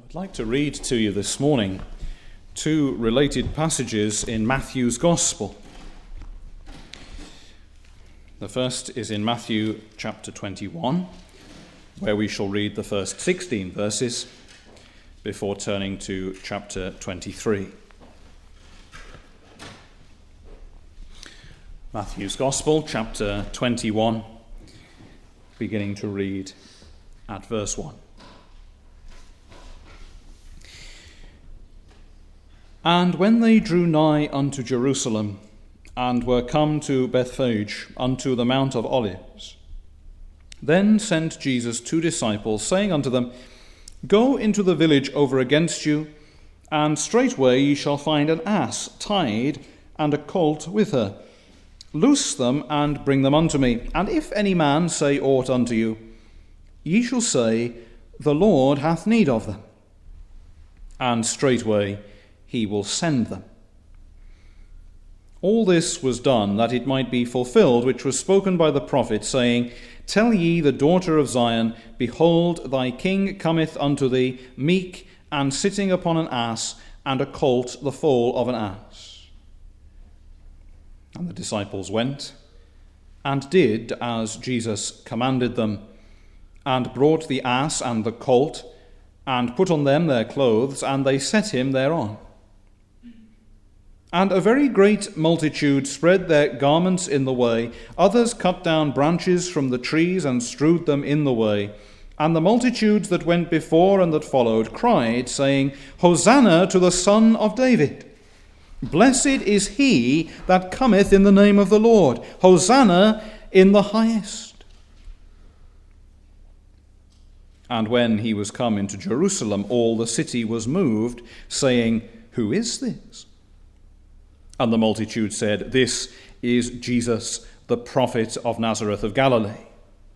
I'd like to read to you this morning two related passages in Matthew's Gospel. The first is in Matthew chapter 21, where we shall read the first 16 verses before turning to chapter 23. Matthew's Gospel, chapter 21, beginning to read at verse 1. And when they drew nigh unto Jerusalem, and were come to Bethphage, unto the Mount of Olives, then sent Jesus 2 disciples, saying unto them, Go into the village over against you, and straightway ye shall find an ass tied, and a colt with her. Loose them, and bring them unto me. And if any man say aught unto you, ye shall say, The Lord hath need of them. And straightway he will send them. All this was done that it might be fulfilled which was spoken by the prophet, saying, Tell ye the daughter of Zion, Behold, thy king cometh unto thee, meek, and sitting upon an ass, and a colt the foal of an ass. And the disciples went, and did as Jesus commanded them, and brought the ass and the colt, and put on them their clothes, and they set him thereon. And a very great multitude spread their garments in the way. Others cut down branches from the trees and strewed them in the way. And the multitudes that went before and that followed cried, saying, Hosanna to the Son of David! Blessed is he that cometh in the name of the Lord! Hosanna in the highest! And when he was come into Jerusalem, all the city was moved, saying, Who is this? And the multitude said, This is Jesus, the prophet of Nazareth of Galilee.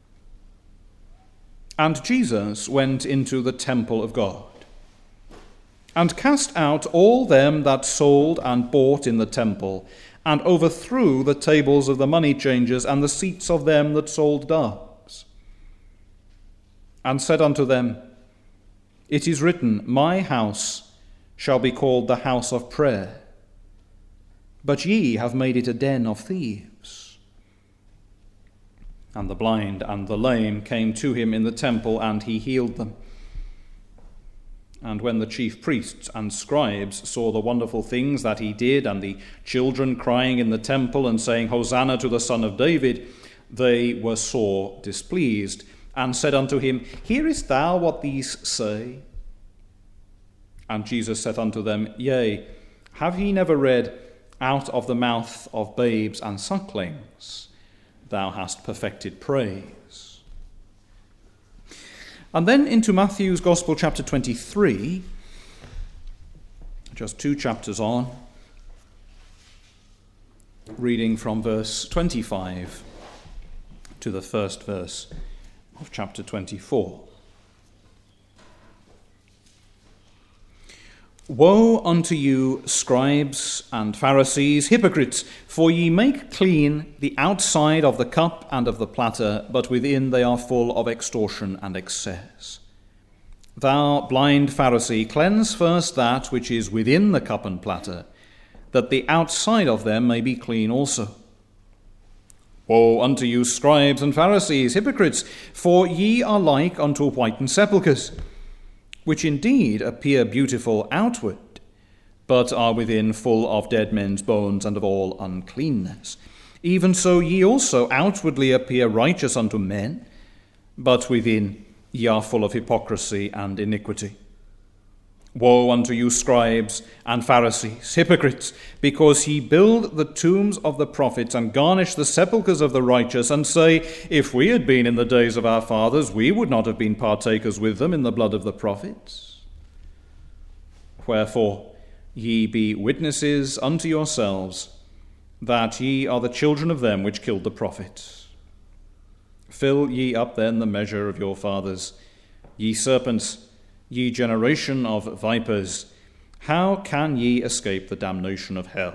And Jesus went into the temple of God, and cast out all them that sold and bought in the temple, and overthrew the tables of the money changers and the seats of them that sold doves. And said unto them, It is written, My house shall be called the house of prayer, but ye have made it a den of thieves. And the blind and the lame came to him in the temple, and he healed them. And when the chief priests and scribes saw the wonderful things that he did, and the children crying in the temple and saying, Hosanna to the Son of David, they were sore displeased, and said unto him, Hearest thou what these say? And Jesus said unto them, Yea, have ye never read, Out of the mouth of babes and sucklings thou hast perfected praise? And then into Matthew's Gospel, chapter 23, just 2 chapters on, reading from verse 25 to the first verse of chapter 24. Woe unto you, scribes and Pharisees, hypocrites, for ye make clean the outside of the cup and of the platter, but within they are full of extortion and excess. Thou blind Pharisee, cleanse first that which is within the cup and platter, that the outside of them may be clean also. Woe unto you, scribes and Pharisees, hypocrites, for ye are like unto whitened sepulchres, which indeed appear beautiful outward, but are within full of dead men's bones and of all uncleanness. Even so ye also outwardly appear righteous unto men, but within ye are full of hypocrisy and iniquity. Woe unto you, scribes and Pharisees, hypocrites, because ye build the tombs of the prophets and garnish the sepulchres of the righteous, and say, If we had been in the days of our fathers, we would not have been partakers with them in the blood of the prophets. Wherefore ye be witnesses unto yourselves that ye are the children of them which killed the prophets. Fill ye up then the measure of your fathers, ye serpents, ye generation of vipers, how can ye escape the damnation of hell?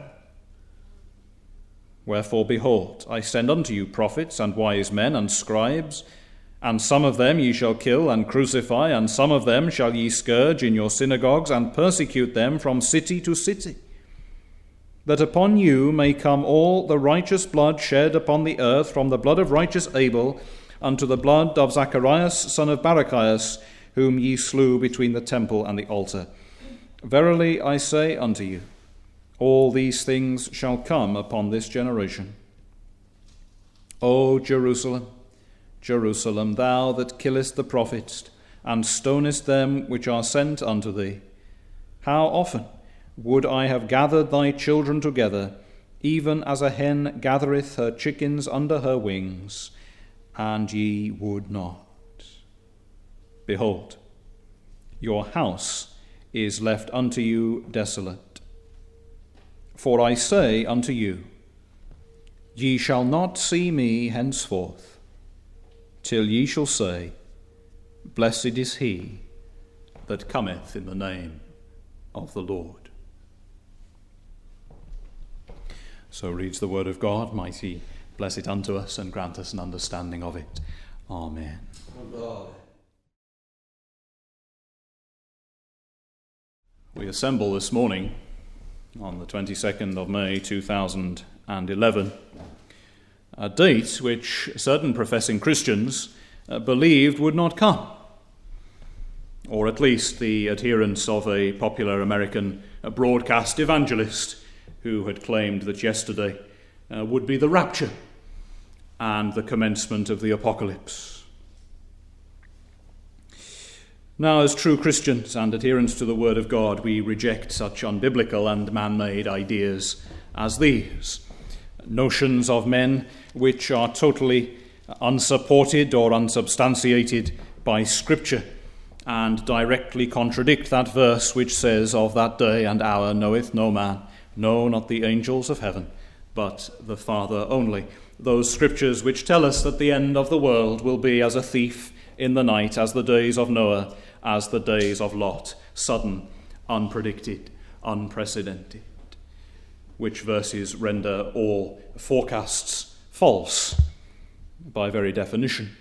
Wherefore, behold, I send unto you prophets and wise men and scribes, And some of them ye shall kill and crucify, and some of them shall ye scourge in your synagogues, and persecute them from city to city, that upon you may come all the righteous blood shed upon the earth, from the blood of righteous Abel unto the blood of Zacharias son of Barachias, whom ye slew between the temple and the altar. Verily I say unto you, all these things shall come upon this generation. O Jerusalem, Jerusalem, thou that killest the prophets, and stonest them which are sent unto thee, how often would I have gathered thy children together, even as a hen gathereth her chickens under her wings, and ye would not. Behold, your house is left unto you desolate. For I say unto you, ye shall not see me henceforth, till ye shall say, Blessed is he that cometh in the name of the Lord. So reads the word of God. Might he bless it unto us and grant us an understanding of it. Amen. We assemble this morning on the 22nd of May 2011, a date which certain professing Christians believed would not come, or at least the adherents of a popular American broadcast evangelist who had claimed that yesterday would be the rapture and the commencement of the apocalypse. Now, as true Christians and adherents to the Word of God, we reject such unbiblical and man-made ideas as these, notions of men which are totally unsupported or unsubstantiated by Scripture, and directly contradict that verse which says, Of that day and hour knoweth no man, no, not the angels of heaven, but the Father only. Those Scriptures which tell us that the end of the world will be as a thief in the night, as the days of Noah, as the days of Lot, sudden, unpredicted, unprecedented, which verses render all forecasts false by very definition.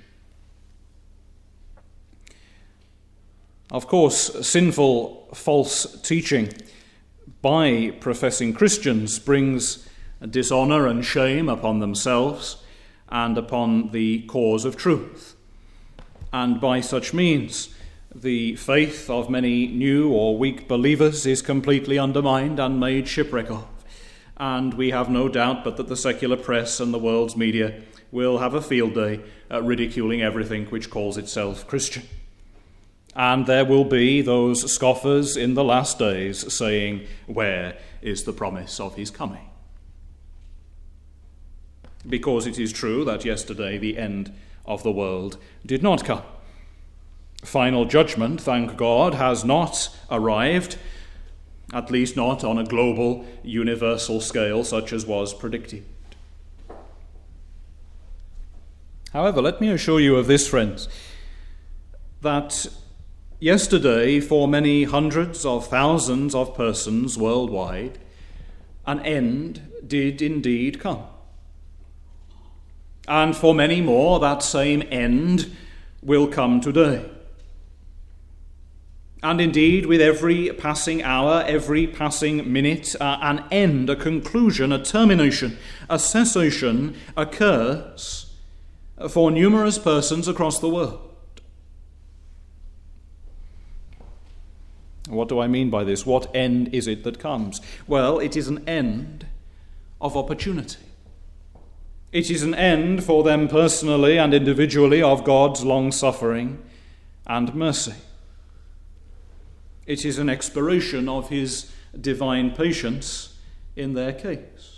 Of course, sinful, false teaching by professing Christians brings dishonor and shame upon themselves and upon the cause of truth. And by such means, the faith of many new or weak believers is completely undermined and made shipwreck of. And we have no doubt but that the secular press and the world's media will have a field day ridiculing everything which calls itself Christian. And there will be those scoffers in the last days saying, Where is the promise of his coming? Because it is true that yesterday the end of the world did not come. Final judgment, thank God, has not arrived, at least not on a global, universal scale such as was predicted. However, let me assure you of this, friends, that yesterday, for many hundreds of thousands of persons worldwide, an end did indeed come. And for many more, that same end will come today. And indeed, with every passing hour, every passing minute, an end, a conclusion, a termination, a cessation occurs for numerous persons across the world. What do I mean by this? What end is it that comes? Well, it is an end of opportunity. It is an end for them personally and individually of God's long-suffering and mercy. It is an expiration of his divine patience in their case.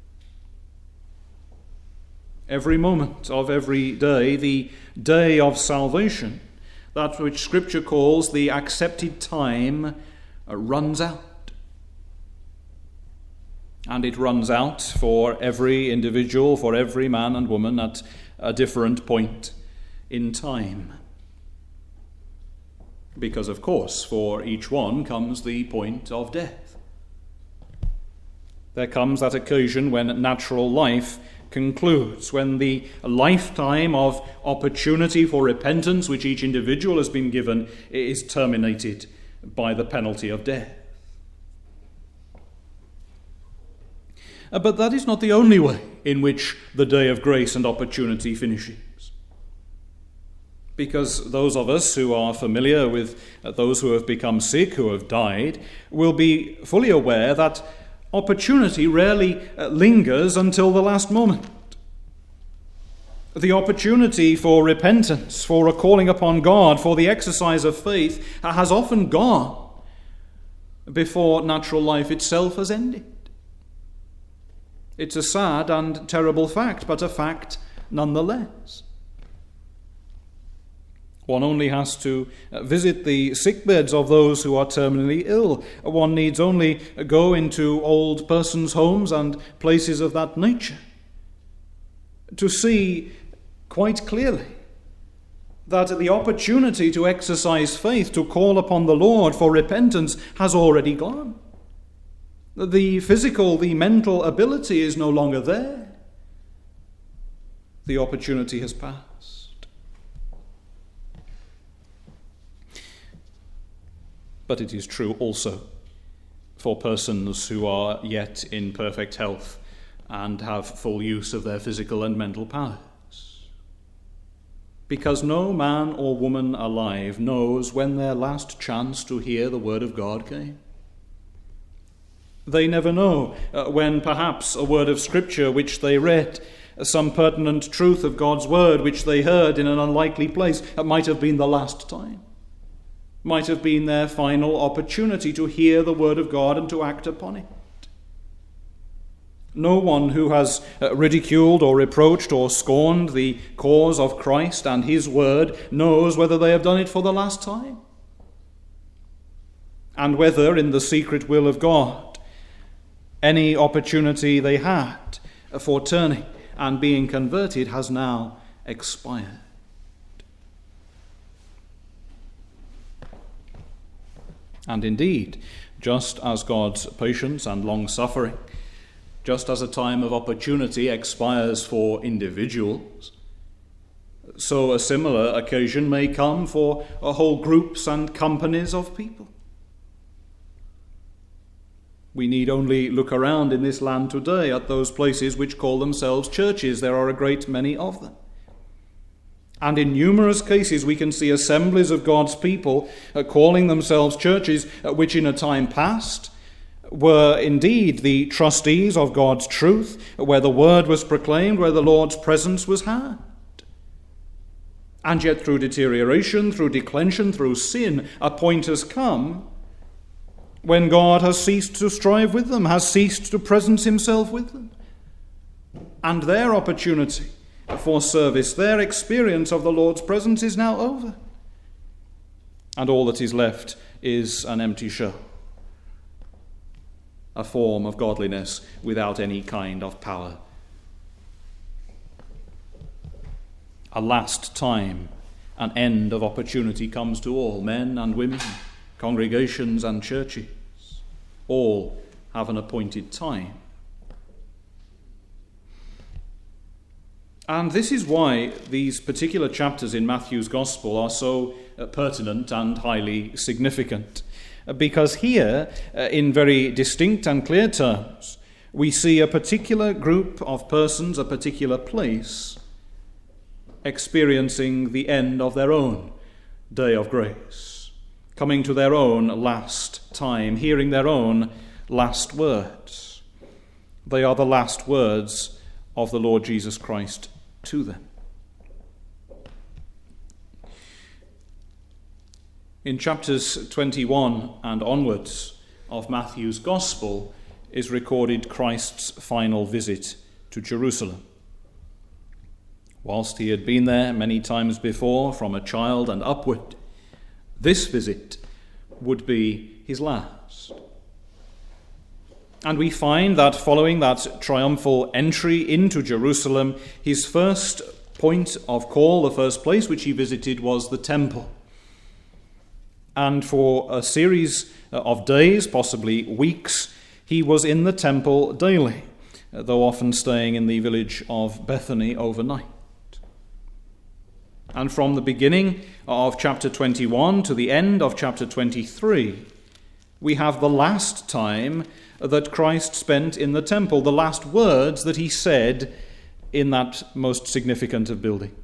Every moment of every day, the day of salvation, that which Scripture calls the accepted time, runs out. And it runs out for every individual, for every man and woman at a different point in time. Because, of course, for each one comes the point of death. There comes that occasion when natural life concludes, when the lifetime of opportunity for repentance which each individual has been given is terminated by the penalty of death. But that is not the only way in which the day of grace and opportunity finishes. Because those of us who are familiar with those who have become sick, who have died, will be fully aware that opportunity rarely lingers until the last moment. The opportunity for repentance, for a calling upon God, for the exercise of faith has often gone before natural life itself has ended. It's a sad and terrible fact, but a fact nonetheless. One only has to visit the sickbeds of those who are terminally ill. One needs only go into old persons' homes and places of that nature to see quite clearly that the opportunity to exercise faith, to call upon the Lord for repentance, has already gone. The physical, the mental ability is no longer there. The opportunity has passed. But it is true also for persons who are yet in perfect health and have full use of their physical and mental powers. Because no man or woman alive knows when their last chance to hear the word of God came. They never know when perhaps a word of Scripture which they read, some pertinent truth of God's word which they heard in an unlikely place, might have been the last time, might have been their final opportunity to hear the word of God and to act upon it. No one who has ridiculed or reproached or scorned the cause of Christ and his word knows whether they have done it for the last time, and whether in the secret will of God any opportunity they had for turning and being converted has now expired. And indeed, just as God's patience and long-suffering, just as a time of opportunity expires for individuals, so a similar occasion may come for whole groups and companies of people. We need only look around in this land today at those places which call themselves churches. There are a great many of them. And in numerous cases we can see assemblies of God's people calling themselves churches, which in a time past were indeed the trustees of God's truth, where the word was proclaimed, where the Lord's presence was had. And yet through deterioration, through declension, through sin, a point has come when God has ceased to strive with them, has ceased to presence himself with them. And their opportunity for service, their experience of the Lord's presence is now over. And all that is left is an empty show, a form of godliness without any kind of power. A last time, an end of opportunity comes to all, men and women, congregations and churches. All have an appointed time. And this is why these particular chapters in Matthew's Gospel are so pertinent and highly significant. Because here, in very distinct and clear terms, we see a particular group of persons, a particular place, experiencing the end of their own day of grace, coming to their own last time, hearing their own last words. They are the last words of the Lord Jesus Christ to them. In chapters 21 and onwards of Matthew's Gospel is recorded Christ's final visit to Jerusalem. Whilst he had been there many times before, from a child and upward, this visit would be his last. And we find that following that triumphal entry into Jerusalem, his first point of call, the first place which he visited, was the temple. And for a series of days, possibly weeks, he was in the temple daily, though often staying in the village of Bethany overnight. And from the beginning of chapter 21 to the end of chapter 23, we have the last time that Christ spent in the temple, the last words that he said in that most significant of buildings.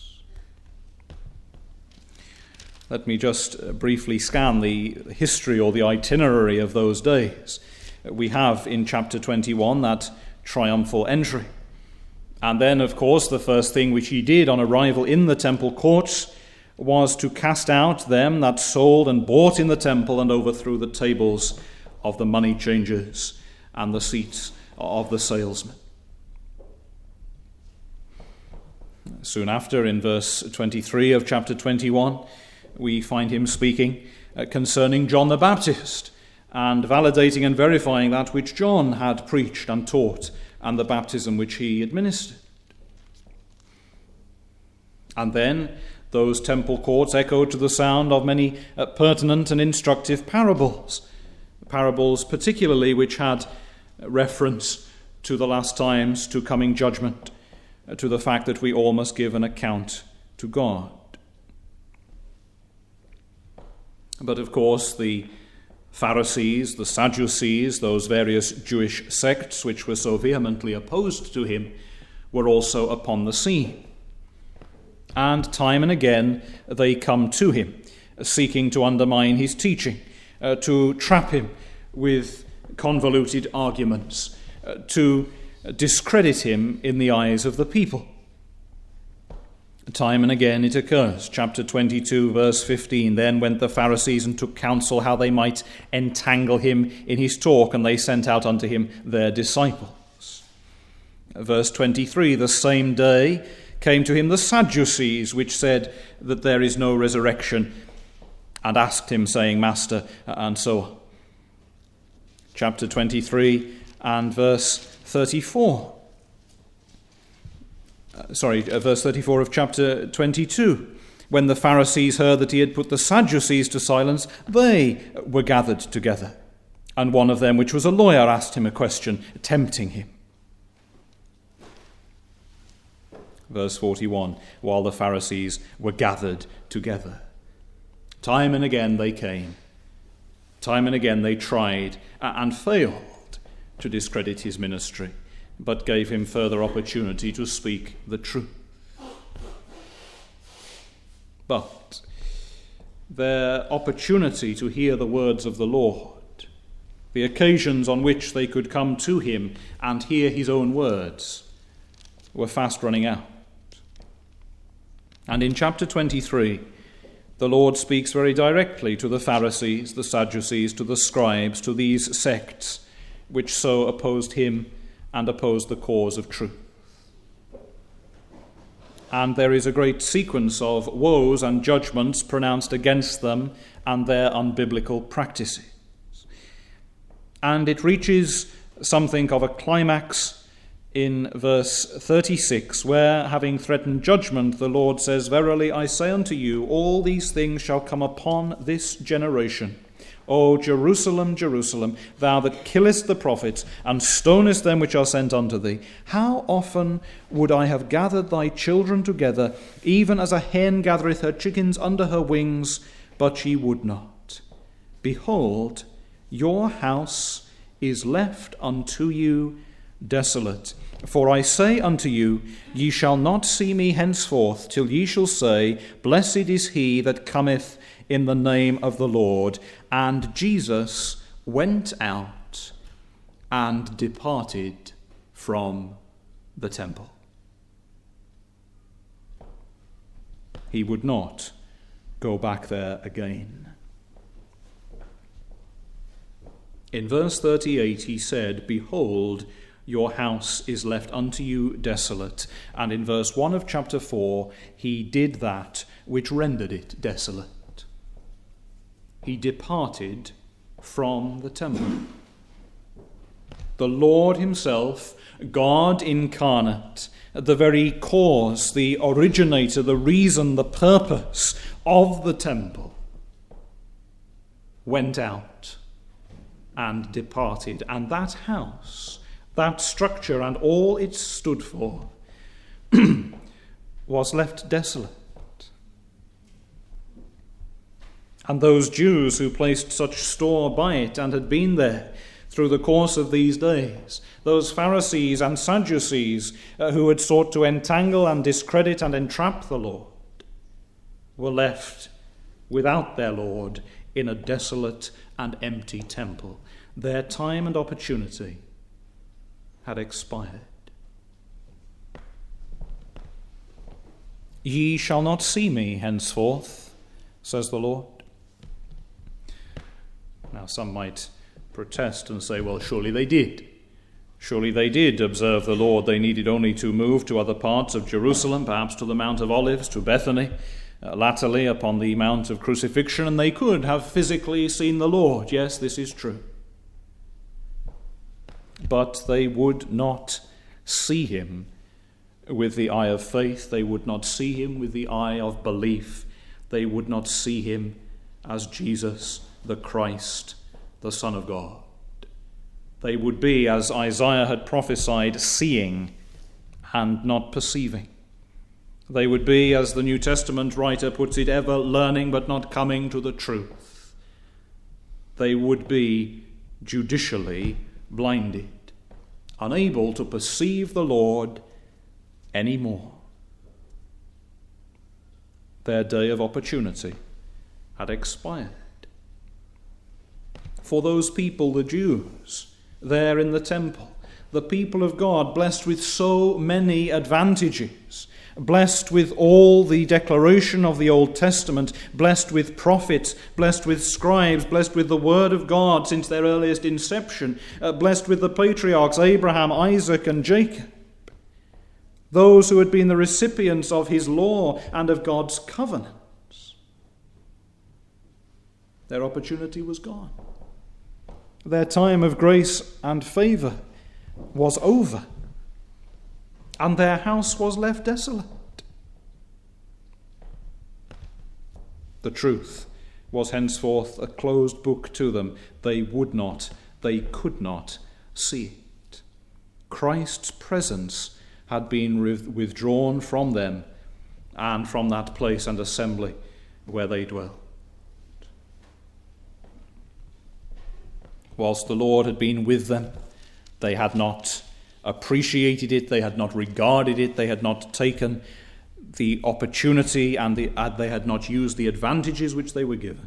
Let me just briefly scan the history or the itinerary of those days. We have in chapter 21 that triumphal entry. And then, of course, the first thing which he did on arrival in the temple courts was to cast out them that sold and bought in the temple and overthrew the tables of the money changers and the seats of the salesmen. Soon after, in verse 23 of chapter 21, we find him speaking concerning John the Baptist and validating and verifying that which John had preached and taught and the baptism which he administered. And then those temple courts echoed to the sound of many pertinent and instructive parables particularly which had reference to the last times, to coming judgment, to the fact that we all must give an account to God. But of course, the Pharisees, the Sadducees, those various Jewish sects which were so vehemently opposed to him, were also upon the scene. And time and again they come to him, seeking to undermine his teaching, to trap him with convoluted arguments, to discredit him in the eyes of the people. Time and again it occurs. Chapter 22, verse 15, then went the Pharisees and took counsel how they might entangle him in his talk, and they sent out unto him their disciples. Verse 23, the same day came to him the Sadducees, which said that there is no resurrection, and asked him, saying, Master, and so on. Chapter 23 and verse 34. Verse 34 of chapter 22. When the Pharisees heard that he had put the Sadducees to silence, they were gathered together. And one of them, which was a lawyer, asked him a question, tempting him. Verse 41, while the Pharisees were gathered together. Time and again they came. Time and again they tried and failed to discredit his ministry, but gave him further opportunity to speak the truth. But their opportunity to hear the words of the Lord, the occasions on which they could come to him and hear his own words, were fast running out. And in chapter 23, the Lord speaks very directly to the Pharisees, the Sadducees, to the scribes, to these sects which so opposed him and opposed the cause of truth. And there is a great sequence of woes and judgments pronounced against them and their unbiblical practices. And it reaches something of a climax in verse 36, where, having threatened judgment, the Lord says, Verily I say unto you, all these things shall come upon this generation. O Jerusalem, Jerusalem, thou that killest the prophets, and stonest them which are sent unto thee, how often would I have gathered thy children together, even as a hen gathereth her chickens under her wings, but ye would not. Behold, your house is left unto you desolate. For I say unto you, ye shall not see me henceforth, till ye shall say, Blessed is he that cometh in the name of the Lord. And Jesus went out and departed from the temple. He would not go back there again. In verse 38 he said, Behold, your house is left unto you desolate. And in verse 1 of chapter 4, he did that which rendered it desolate. He departed from the temple. The Lord himself, God incarnate, the very cause, the originator, the reason, the purpose of the temple, went out and departed. And that house that structure and all it stood for was left desolate. And those Jews who placed such store by it and had been there through the course of these days, those Pharisees and Sadducees who had sought to entangle and discredit and entrap the Lord, were left without their Lord in a desolate and empty temple. Their time and opportunity had expired. Ye shall not see me henceforth, says the Lord. Now some might protest and say, well, surely they did. Surely they did observe the Lord. They needed only to move to other parts of Jerusalem, perhaps to the Mount of Olives, to Bethany, latterly upon the Mount of Crucifixion, and they could have physically seen the Lord. Yes, this is true. But they would not see him with the eye of faith. They would not see him with the eye of belief. They would not see him as Jesus, the Christ, the Son of God. They would be, as Isaiah had prophesied, seeing and not perceiving. They would be, as the New Testament writer puts it, ever learning but not coming to the truth. They would be judicially blinded, unable to perceive the Lord anymore. Their day of opportunity had expired. For those people, the Jews, there in the temple, the people of God, blessed with so many advantages, blessed with all the declaration of the Old Testament, blessed with prophets, blessed with scribes, blessed with the Word of God since their earliest inception, blessed with the patriarchs Abraham, Isaac, and Jacob, those who had been the recipients of his law and of God's covenants. Their opportunity was gone. Their time of grace and favour was over, and their house was left desolate. The truth was henceforth a closed book to them. They would not, they could not see it. Christ's presence had been withdrawn from them and from that place and assembly where they dwelt. Whilst the Lord had been with them, they had not appreciated it, they had not regarded it, they had not taken the opportunity, and they had not used the advantages which they were given.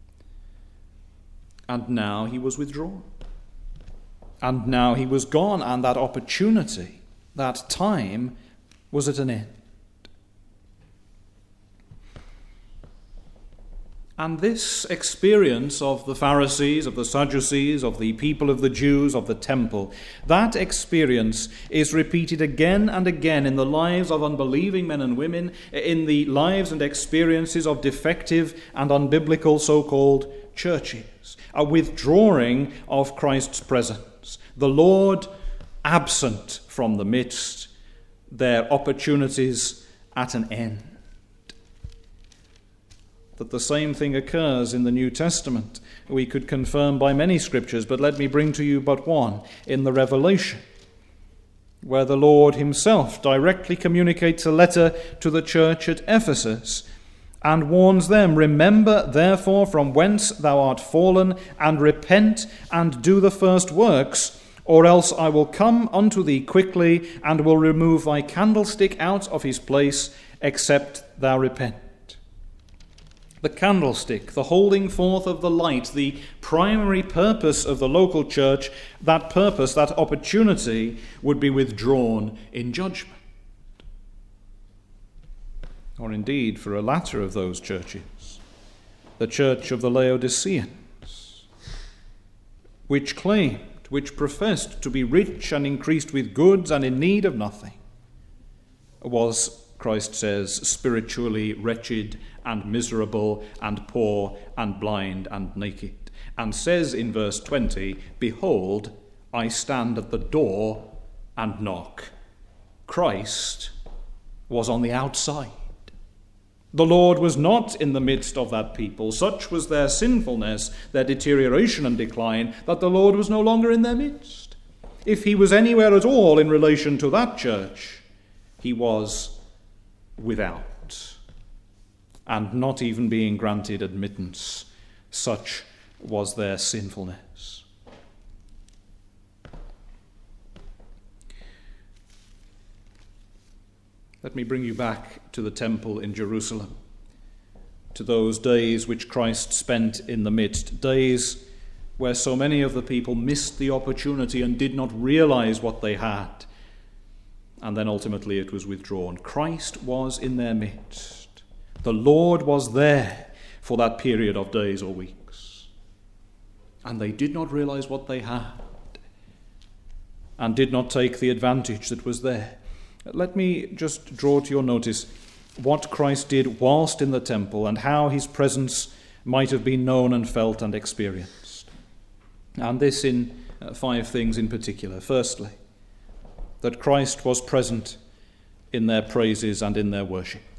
And now he was withdrawn. And now he was gone, and that opportunity, that time, was at an end. And this experience of the Pharisees, of the Sadducees, of the people of the Jews, of the temple, that experience is repeated again and again in the lives of unbelieving men and women, in the lives and experiences of defective and unbiblical so-called churches. A withdrawing of Christ's presence, the Lord absent from the midst, their opportunities at an end. That the same thing occurs in the New Testament we could confirm by many scriptures, but let me bring to you but one, in the Revelation, where the Lord himself directly communicates a letter to the church at Ephesus and warns them, "Remember therefore from whence thou art fallen, and repent and do the first works, or else I will come unto thee quickly and will remove thy candlestick out of his place, except thou repent." The candlestick, the holding forth of the light, the primary purpose of the local church, that purpose, that opportunity, would be withdrawn in judgment. Or indeed, for a latter of those churches, the church of the Laodiceans, which claimed, which professed to be rich and increased with goods and in need of nothing, was, Christ says, spiritually wretched and miserable and poor and blind and naked, and says in verse 20, "Behold, I stand at the door and knock." Christ was on the outside. The Lord was not in the midst of that people. Such was their sinfulness, their deterioration and decline, that the Lord was no longer in their midst. If he was anywhere at all in relation to that church, he was without, and not even being granted admittance. Such was their sinfulness. Let me bring you back to the temple in Jerusalem, to those days which Christ spent in the midst, days where so many of the people missed the opportunity and did not realize what they had, and then ultimately it was withdrawn. Christ was in their midst. The Lord was there for that period of days or weeks, and they did not realize what they had and did not take the advantage that was there. Let me just draw to your notice what Christ did whilst in the temple and how his presence might have been known and felt and experienced. And this in 5 things in particular. Firstly, that Christ was present in their praises and in their worship.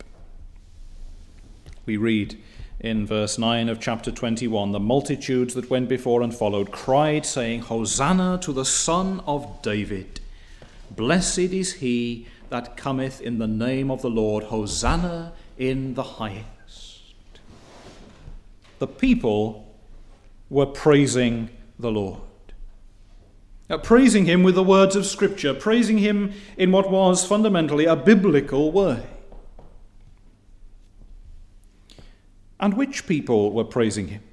We read in verse 9 of chapter 21, the multitudes that went before and followed cried, saying, Hosanna to the Son of David. Blessed is he that cometh in the name of the Lord. Hosanna in the highest. The people were praising the Lord. Praising him with the words of Scripture, praising him in what was fundamentally a biblical way. And which people were praising him?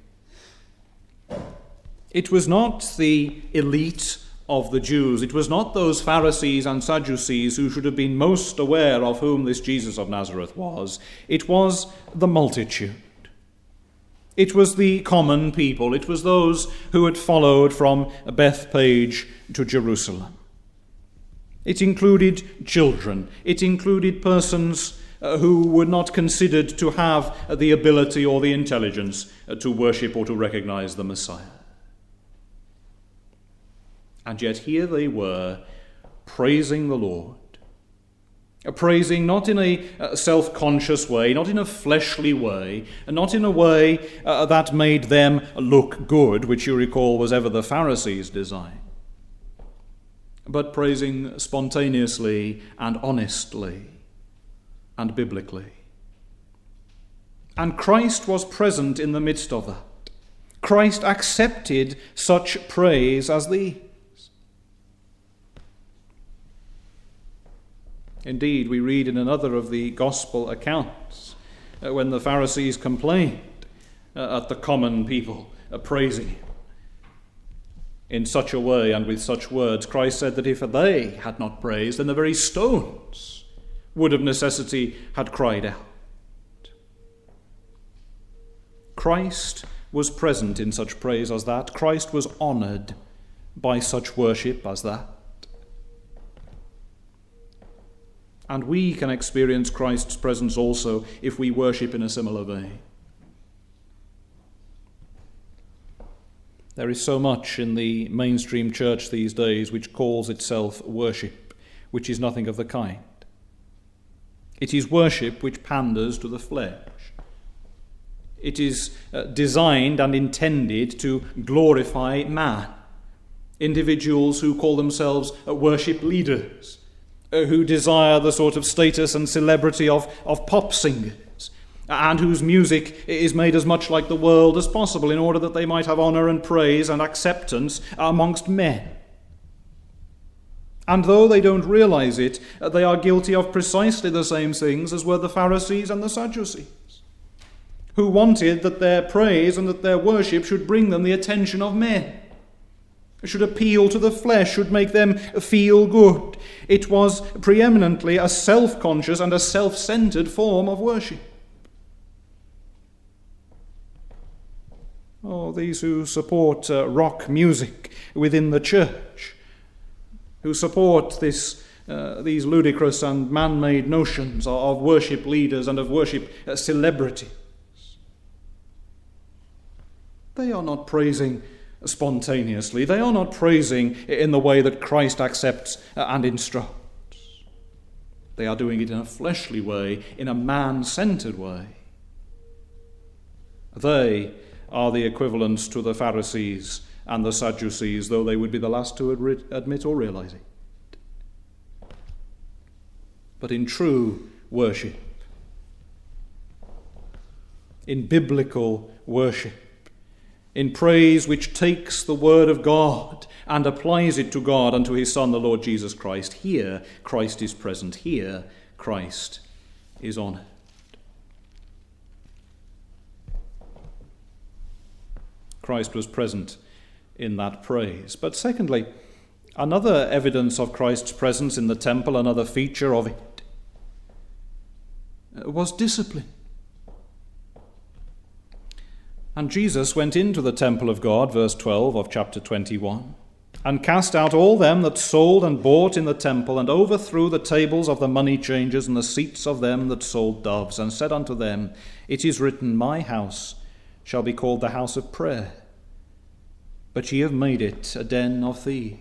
It was not the elite of the Jews. It was not those Pharisees and Sadducees who should have been most aware of whom this Jesus of Nazareth was. It was the multitude. It was the common people. It was those who had followed from Bethpage to Jerusalem. It included children. It included persons who were not considered to have the ability or the intelligence to worship or to recognize the Messiah. And yet here they were, praising the Lord. Praising not in a self-conscious way, not in a fleshly way, and not in a way that made them look good, which you recall was ever the Pharisees' design, but praising spontaneously and honestly and biblically. And Christ was present in the midst of that. Christ accepted such praise as these. Indeed, we read in another of the gospel accounts when the Pharisees complained at the common people praising him in such a way and with such words. Christ said that if they had not praised, then the very stones would of necessity had cried out. Christ was present in such praise as that. Christ was honored by such worship as that. And we can experience Christ's presence also if we worship in a similar vein. There is so much in the mainstream church these days which calls itself worship, which is nothing of the kind. It is worship which panders to the flesh. It is designed and intended to glorify man. Individuals who call themselves worship leaders, who desire the sort of status and celebrity of pop singers, and whose music is made as much like the world as possible in order that they might have honor and praise and acceptance amongst men. And though they don't realize it, they are guilty of precisely the same things as were the Pharisees and the Sadducees, who wanted that their praise and that their worship should bring them the attention of men, should appeal to the flesh, should make them feel good. It was preeminently a self-conscious and a self-centered form of worship. Oh, these who support rock music within the church, who support these ludicrous and man-made notions of worship leaders and of worship celebrities, they are not praising spontaneously. They are not praising in the way that Christ accepts and instructs. They are doing it in a fleshly way, in a man-centered way. They are the equivalents to the Pharisees and the Sadducees, though they would be the last to admit or realize it. But in true worship, in biblical worship, in praise which takes the word of God and applies it to God and to his Son, the Lord Jesus Christ, here Christ is present, here Christ is honoured. Christ was present in that praise. But secondly, another evidence of Christ's presence in the temple, another feature of it, was discipline. And Jesus went into the temple of God, verse 12 of chapter 21, and cast out all them that sold and bought in the temple, and overthrew the tables of the money changers and the seats of them that sold doves, and said unto them, It is written, My house shall be called the house of prayer, but ye have made it a den of thieves.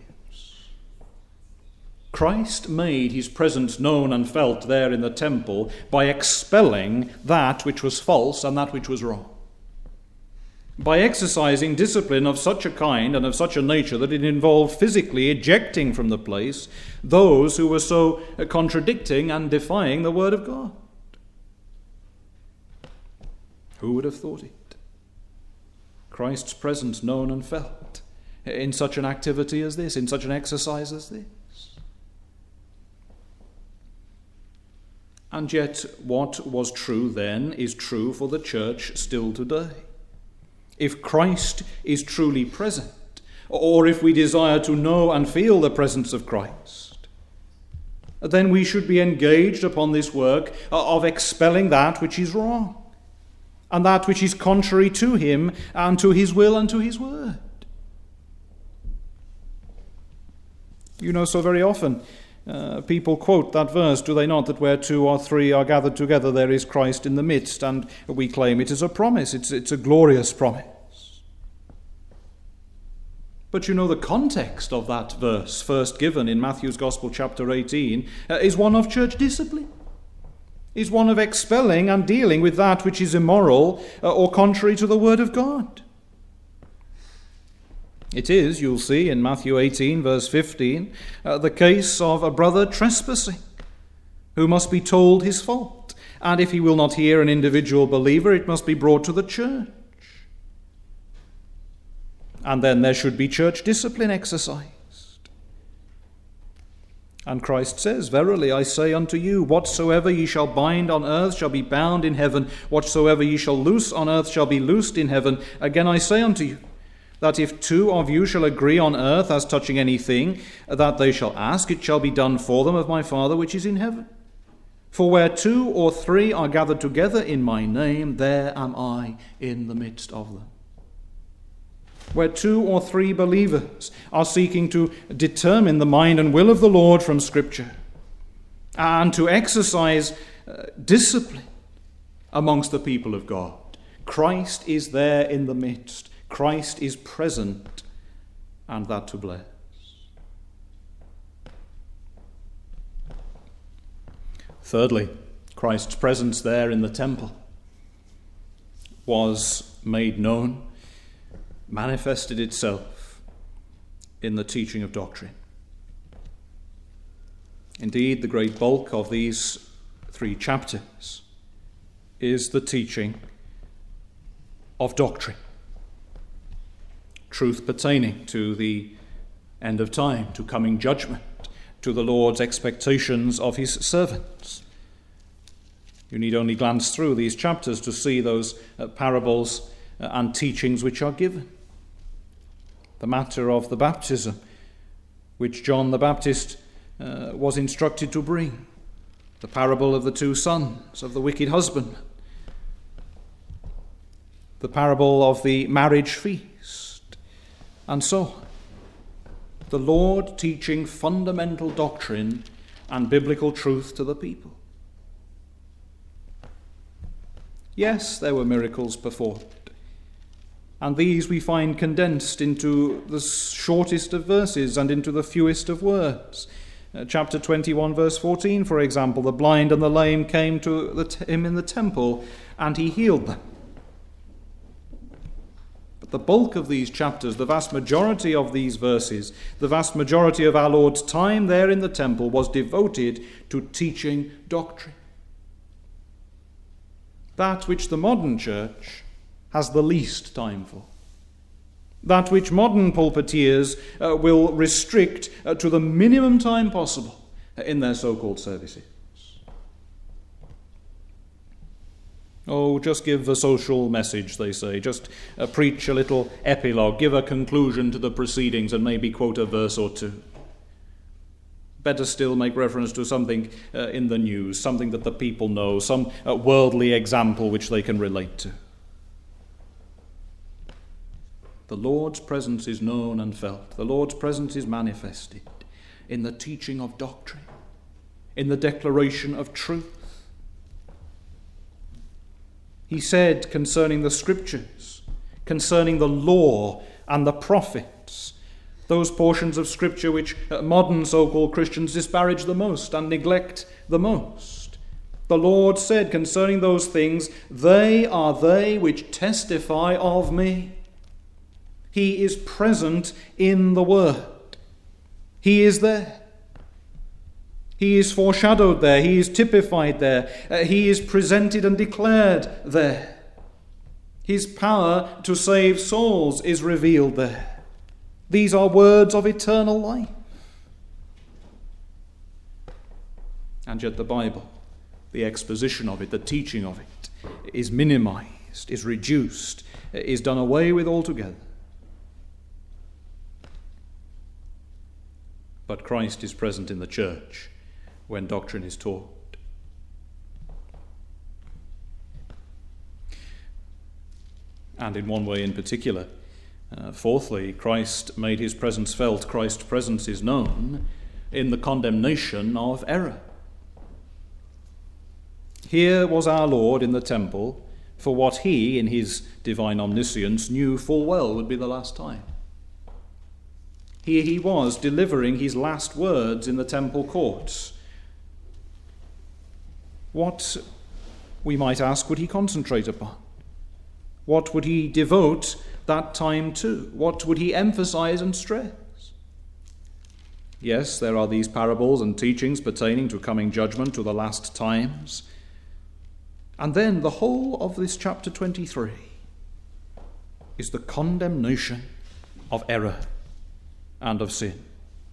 Christ made his presence known and felt there in the temple by expelling that which was false and that which was wrong, by exercising discipline of such a kind and of such a nature that it involved physically ejecting from the place those who were so contradicting and defying the word of God. Who would have thought it? Christ's presence known and felt in such an activity as this, in such an exercise as this. And yet what was true then is true for the church still today. If Christ is truly present, or if we desire to know and feel the presence of Christ, then we should be engaged upon this work of expelling that which is wrong, and that which is contrary to him and to his will and to his word. You know, so very often people quote that verse, do they not, that where two or three are gathered together, there is Christ in the midst, and we claim it is a promise. It's a glorious promise. But you know, the context of that verse, first given in Matthew's Gospel, chapter 18, is one of church discipline, is one of expelling and dealing with that which is immoral or contrary to the word of God. It is, you'll see in Matthew 18, verse 15, the case of a brother trespassing, who must be told his fault. And if he will not hear an individual believer, it must be brought to the church. And then there should be church discipline exercised. And Christ says, Verily I say unto you, whatsoever ye shall bind on earth shall be bound in heaven, whatsoever ye shall loose on earth shall be loosed in heaven. Again I say unto you, that if two of you shall agree on earth as touching anything that they shall ask, it shall be done for them of my Father which is in heaven. For where two or three are gathered together in my name, there am I in the midst of them. Where two or three believers are seeking to determine the mind and will of the Lord from Scripture, and to exercise discipline amongst the people of God, Christ is there in the midst. Christ is present, and that to bless. Thirdly, Christ's presence there in the temple was made known, manifested itself in the teaching of doctrine. Indeed, the great bulk of these 3 chapters is the teaching of doctrine. Truth pertaining to the end of time, to coming judgment, to the Lord's expectations of his servants. You need only glance through these chapters to see those parables and teachings which are given. The matter of the baptism, which John the Baptist was instructed to bring. The parable of the 2 sons of the wicked husbandman. The parable of the marriage feast. And so on. The Lord teaching fundamental doctrine and biblical truth to the people. Yes, there were miracles performed. And these we find condensed into the shortest of verses and into the fewest of words. Chapter 21, verse 14, for example, the blind and the lame came to him in the temple, and he healed them. The bulk of these chapters, the vast majority of these verses, the vast majority of our Lord's time there in the temple was devoted to teaching doctrine. That which the modern church has the least time for. That which modern pulpiteers will restrict to the minimum time possible in their so-called services. Oh, just give a social message, they say. Just preach a little epilogue, give a conclusion to the proceedings and maybe quote a verse or two. Better still, make reference to something in the news, something that the people know, some worldly example which they can relate to. The Lord's presence is known and felt. The Lord's presence is manifested in the teaching of doctrine, in the declaration of truth. He said concerning the Scriptures, concerning the law and the prophets, those portions of Scripture which modern so-called Christians disparage the most and neglect the most. The Lord said concerning those things, "They are they which testify of me." He is present in the Word. He is there. He is foreshadowed there. He is typified there. He is presented and declared there. His power to save souls is revealed there. These are words of eternal life. And yet the Bible, the exposition of it, the teaching of it, is minimized, is reduced, is done away with altogether. But Christ is present in the church when doctrine is taught. And in one way in particular, fourthly, Christ made his presence felt. Christ's presence is known in the condemnation of error. Here was our Lord in the temple for what he, in his divine omniscience, knew full well would be the last time. Here he was delivering his last words in the temple courts. What, we might ask, would he concentrate upon? What would he devote that time to? What would he emphasize and stress? Yes, there are these parables and teachings pertaining to coming judgment, to the last times. And then the whole of this chapter 23 is the condemnation of error and of sin.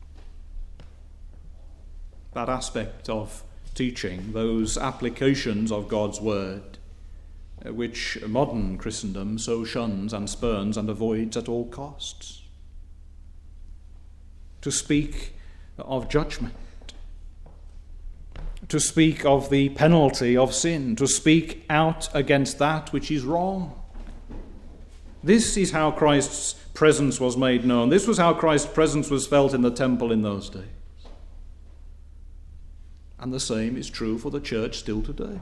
That aspect of teaching, those applications of God's word, which modern Christendom so shuns and spurns and avoids at all costs. To speak of judgment, to speak of the penalty of sin, to speak out against that which is wrong. This is how Christ's presence was made known. This was how Christ's presence was felt in the temple in those days. And the same is true for the church still today.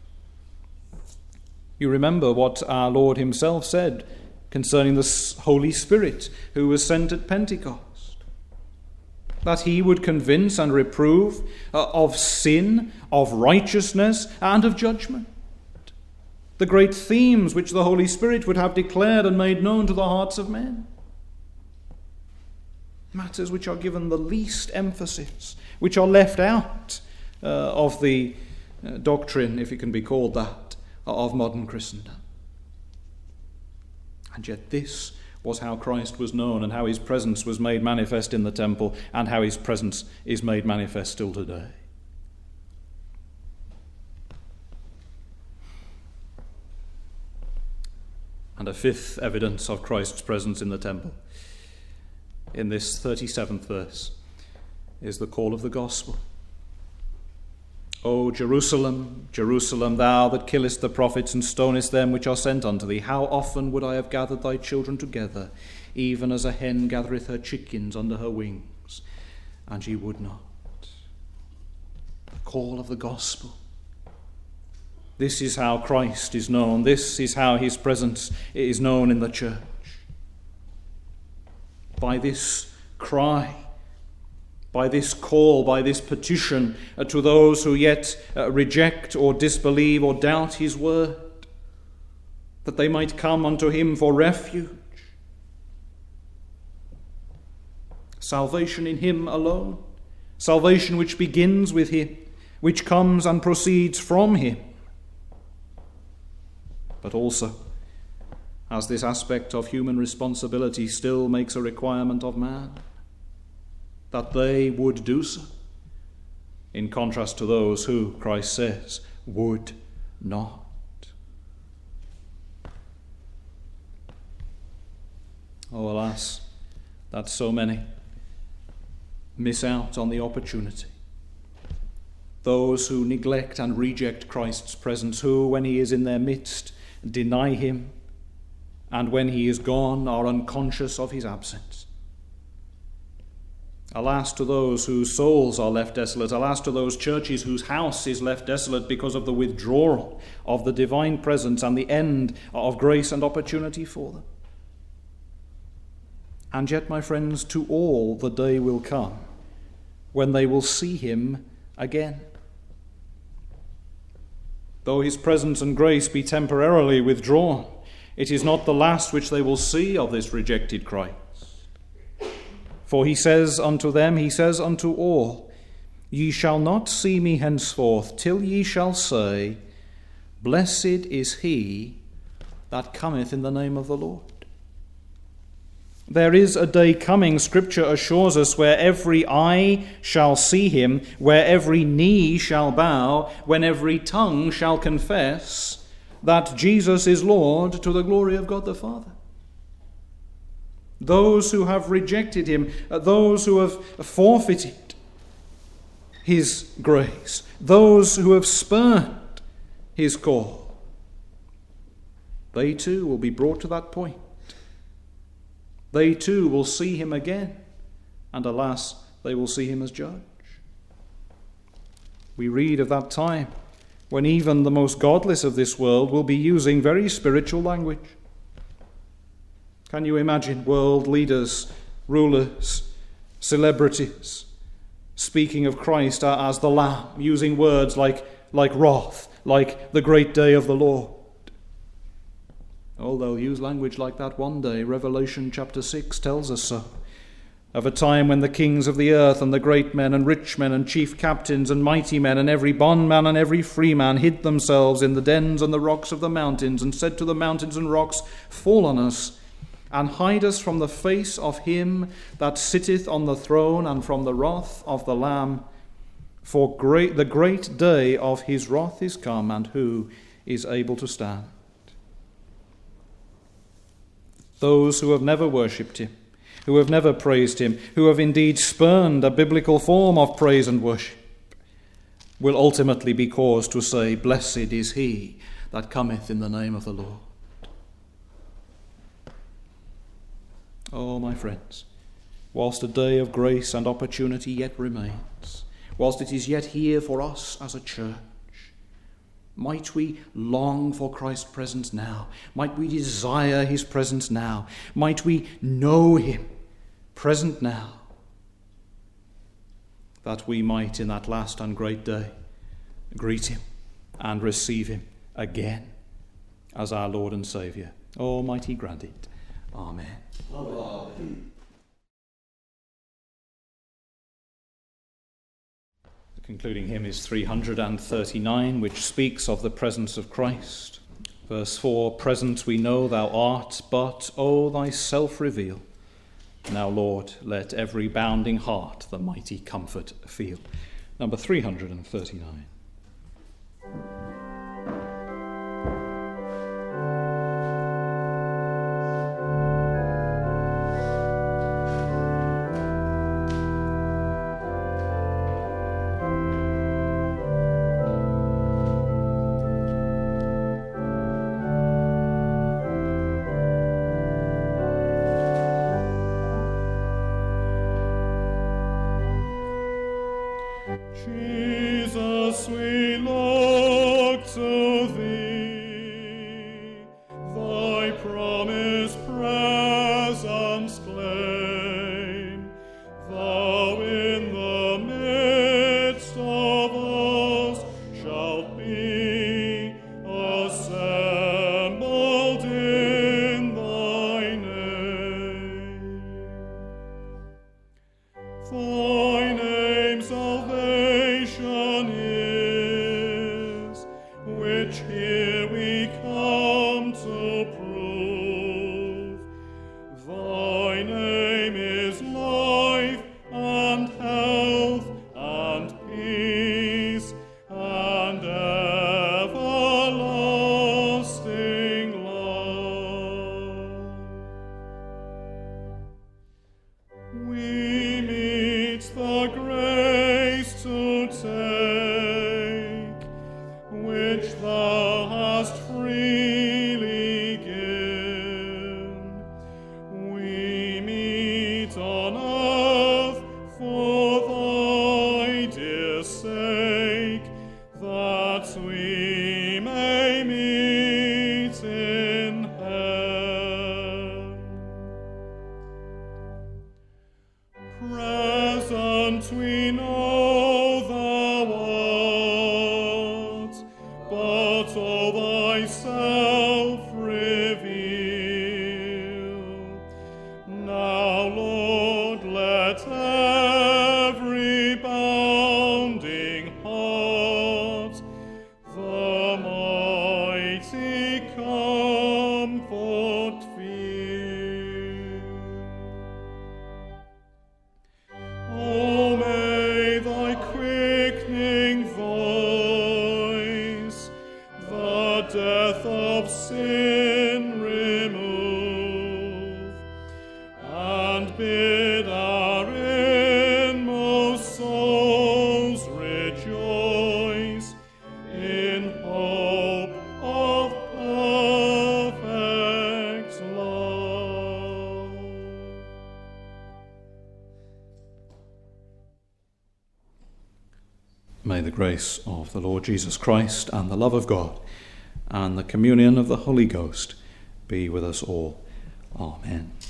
You remember what our Lord himself said concerning the Holy Spirit who was sent at Pentecost. That he would convince and reprove of sin, of righteousness, and of judgment. The great themes which the Holy Spirit would have declared and made known to the hearts of men. Matters which are given the least emphasis, which are left out of the doctrine, if it can be called that, of modern Christendom. And yet this was how Christ was known and how his presence was made manifest in the temple and how his presence is made manifest still today. And a fifth evidence of Christ's presence in the temple, in this 37th verse, is the call of the gospel. O Jerusalem, Jerusalem, thou that killest the prophets and stonest them which are sent unto thee, how often would I have gathered thy children together, even as a hen gathereth her chickens under her wings, and ye would not. The call of the gospel. This is how Christ is known. This is how his presence is known in the church. By this cry, by this call, by this petition to those who yet reject or disbelieve or doubt his word, that they might come unto him for refuge, salvation in him alone, salvation which begins with him, which comes and proceeds from him, but also as this aspect of human responsibility still makes a requirement of man, that they would do so, in contrast to those who, Christ says, would not. Oh, alas, that so many miss out on the opportunity. Those who neglect and reject Christ's presence, who, when he is in their midst, deny him, and when he is gone, are unconscious of his absence. Alas to those whose souls are left desolate. Alas to those churches whose house is left desolate because of the withdrawal of the divine presence and the end of grace and opportunity for them. And yet, my friends, to all the day will come when they will see him again. Though his presence and grace be temporarily withdrawn, it is not the last which they will see of this rejected Christ. For he says unto them, he says unto all, Ye shall not see me henceforth, till ye shall say, Blessed is he that cometh in the name of the Lord. There is a day coming, Scripture assures us, where every eye shall see him, where every knee shall bow, when every tongue shall confess that Jesus is Lord, to the glory of God the Father. Those who have rejected him, those who have forfeited his grace, those who have spurned his call, they too will be brought to that point. They too will see him again, and alas, they will see him as judge. We read of that time when even the most godless of this world will be using very spiritual language. Can you imagine world leaders, rulers, celebrities speaking of Christ as the Lamb, using words like wrath, like the great day of the Lord? Oh, they'll use language like that one day. Revelation chapter 6 tells us so. Of a time when the kings of the earth and the great men and rich men and chief captains and mighty men and every bondman and every free man hid themselves in the dens and the rocks of the mountains, and said to the mountains and rocks, Fall on us, and hide us from the face of him that sitteth on the throne and from the wrath of the Lamb. For the great day of his wrath is come, and who is able to stand? Those who have never worshipped him, who have never praised him, who have indeed spurned a biblical form of praise and worship, will ultimately be caused to say, Blessed is he that cometh in the name of the Lord. Oh, my friends, whilst a day of grace and opportunity yet remains, whilst it is yet here for us as a church, might we long for Christ's presence now? Might we desire his presence now? Might we know him present now, that we might in that last and great day greet him and receive him again as our Lord and Saviour. Almighty grant it. Amen. Amen. The concluding hymn is 339, which speaks of the presence of Christ. Verse 4, Present we know thou art, but, O thyself reveal. Now, Lord, let every bounding heart the mighty comfort feel. Number 339. Jesus, we look to thee, thy promised presence claim. Thou in the midst of us shalt be assembled in thy name. Thy name salvation is, which here we come to prove. Thy name is life and health and peace and everlasting love. We meet the grace to take, which thou hast freely given. We meet on earth for thy dear sake, that we may meet in heaven. Present we know thou art, but all thyself reveal. Now, Lord, let every bounding heart the mighty comfort feel. Oh, may thy quickening voice the death of sin remove, and bid our inmost souls rejoice in hope of perfect love. May the grace of the Lord Jesus Christ and the love of God and the communion of the Holy Ghost be with us all. Amen.